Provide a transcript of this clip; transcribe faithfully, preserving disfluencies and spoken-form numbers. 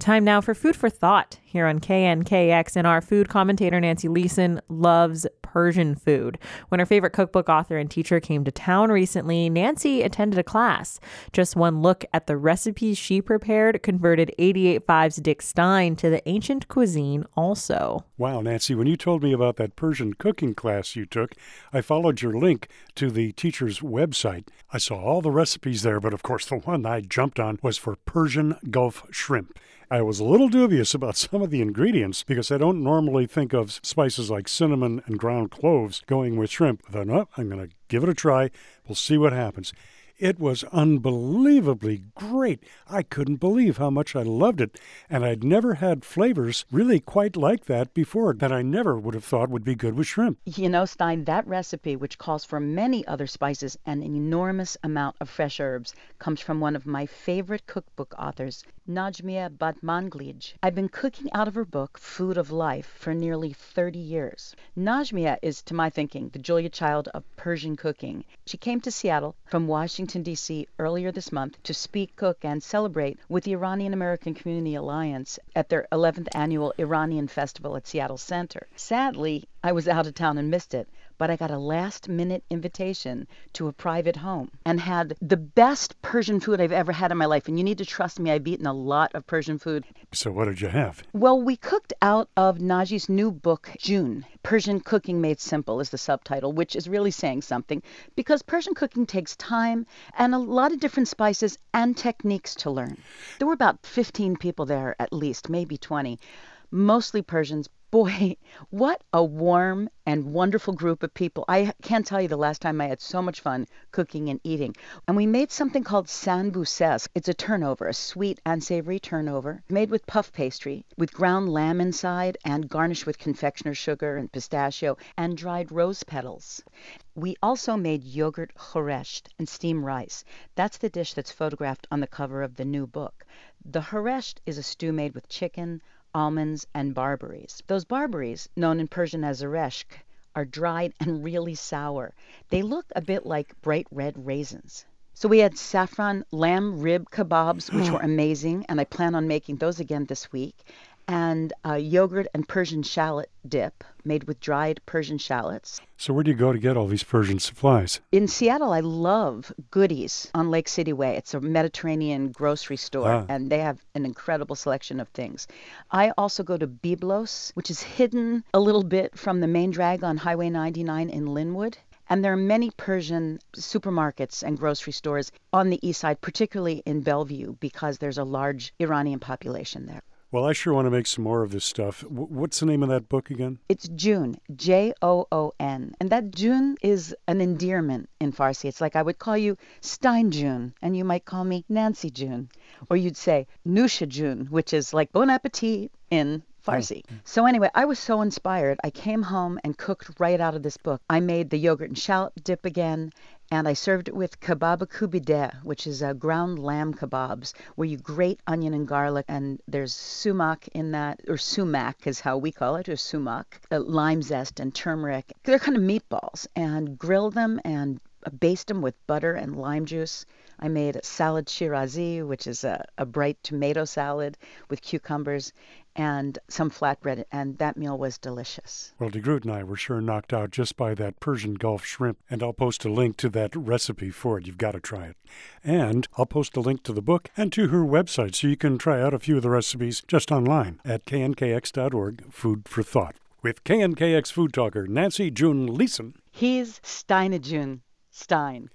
Time now for Food for Thought here on K N K X, and our food commentator Nancy Leeson loves Persian food. When her favorite cookbook author and teacher came to town recently, Nancy attended a class. Just one look at the recipes she prepared converted eighty-eight point five's Dick Stein to the ancient cuisine also. Wow, Nancy, when you told me about that Persian cooking class you took, I followed your link to the teacher's website. I saw all the recipes there, but of course the one I jumped on was for Persian Gulf shrimp. I was a little dubious about some of the ingredients because I don't normally think of spices like cinnamon and ground cloves going with shrimp. I thought, no, I'm going to give it a try. We'll see what happens. It was unbelievably great. I couldn't believe how much I loved it, and I'd never had flavors really quite like that before that I never would have thought would be good with shrimp. You know, Stein, that recipe, which calls for many other spices and an enormous amount of fresh herbs, comes from one of my favorite cookbook authors, Najmieh Batmanglij. I've been cooking out of her book, Food of Life, for nearly thirty years. Najmieh is, to my thinking, the Julia Child of Persian cooking. She came to Seattle from Washington, D C earlier this month to speak, cook, and celebrate with the Iranian American Community Alliance at their eleventh annual Iranian Festival at Seattle Center. Sadly, I was out of town and missed it, but I got a last-minute invitation to a private home and had the best Persian food I've ever had in my life. And you need to trust me, I've eaten a lot of Persian food. So what did you have? Well, we cooked out of Najee's new book, June. Persian Cooking Made Simple is the subtitle, which is really saying something because Persian cooking takes time and a lot of different spices and techniques to learn. There were about fifteen people there at least, maybe twenty, mostly Persians. Boy, what a warm and wonderful group of people. I can't tell you the last time I had so much fun cooking and eating. And we made something called sanbouses. It's a turnover, a sweet and savory turnover, made with puff pastry, with ground lamb inside and garnished with confectioner's sugar and pistachio and dried rose petals. We also made yogurt khoresht and steamed rice. That's the dish that's photographed on the cover of the new book. The khoresht is a stew made with chicken, almonds, and barberries. Those barberries, known in Persian as areshk, are dried and really sour. They look a bit like bright red raisins. So we had saffron lamb rib kebabs, which were amazing, and I plan on making those again this week, and a yogurt and Persian shallot dip made with dried Persian shallots. So where do you go to get all these Persian supplies? In Seattle, I love Goodies on Lake City Way. It's a Mediterranean grocery store, ah. and they have an incredible selection of things. I also go to Byblos, which is hidden a little bit from the main drag on Highway ninety-nine in Linwood. And there are many Persian supermarkets and grocery stores on the east side, particularly in Bellevue, because there's a large Iranian population there. Well, I sure want to make some more of this stuff. W- what's the name of that book again? It's Joon, J O O N. And that Joon is an endearment in Farsi. It's like I would call you Stein Joon, and you might call me Nancy Joon. Or you'd say Nusha Joon, which is like bon appetit in Farsi. Oh. So anyway, I was so inspired. I came home and cooked right out of this book. I made the yogurt and shallot dip again, and I served it with kebab kubide, which is a ground lamb kebabs, where you grate onion and garlic, and there's sumac in that, or sumac is how we call it, or sumac, uh, lime zest and turmeric. They're kind of meatballs, and grill them and baste them with butter and lime juice. I made a salad shirazi, which is a, a bright tomato salad with cucumbers and some flatbread, and that meal was delicious. Well, DeGroot and I were sure knocked out just by that Persian Gulf shrimp, and I'll post a link to that recipe for it. You've got to try it. And I'll post a link to the book and to her website so you can try out a few of the recipes just online at K N K X dot org, Food for Thought. With K N K X food talker Nancy June Leeson. He's Stein June Stein.